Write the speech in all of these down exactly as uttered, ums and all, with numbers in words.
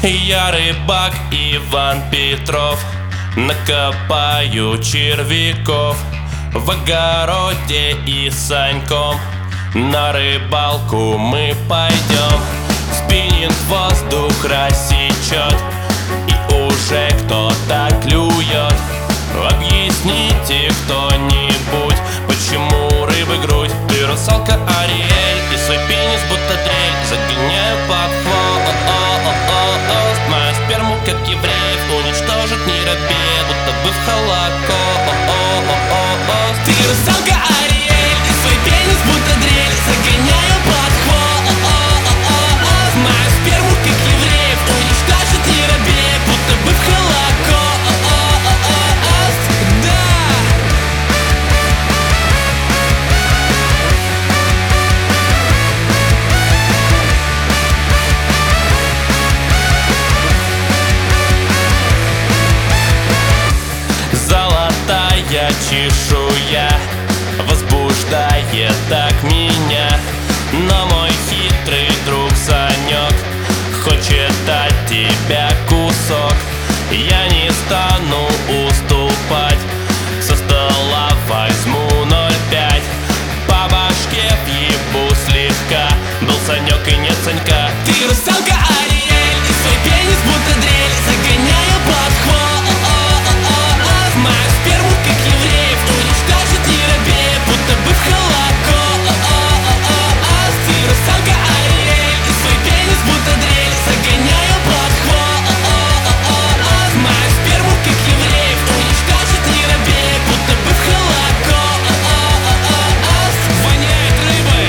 Я рыбак Иван Петров, накопаю червяков в огороде и с Саньком на рыбалку мы пойдем. Спиннинг воздух рассечет, и уже кто-то клюет. Объясните кто-нибудь, почему рыбы грудь? Ты русалка Ариэль, и свой пенис будто дрель загоняю под хвост. Мою сперму, как евреев, уничтожит не робея, будто бы в Холокост. Ты русалка Ариэль, и свой пенис будто дрель загоняю под хвост. Мою сперму, как евреев, уничтожит не робея, будто бы в Холокост. Чешуя возбуждает так меня, но мой хитрый друг Санек хочет от тебя кусок. Я не стану уступать, со стола возьму ноль пять, по башке въебу слегка. Был Санек и нет Санька. Ты русалка Ариэль, и свой пенис будто дрель загоняю под хвост. Мою сперму, как евреев, уничтожит не робея, будто бы в Холокост. Ты русалка Ариэль, и свой пенис будто дрель загоняю под хвост. Мою сперму, как евреев, уничтожит не робея, будто бы в Холокост. Воняет рыбой.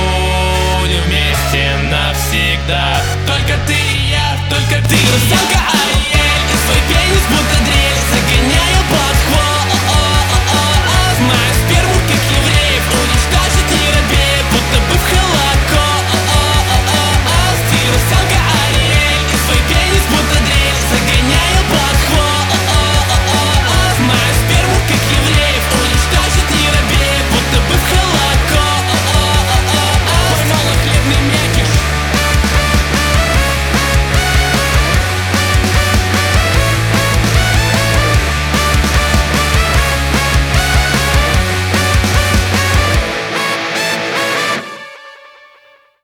Только ты и я, только ты, русалка.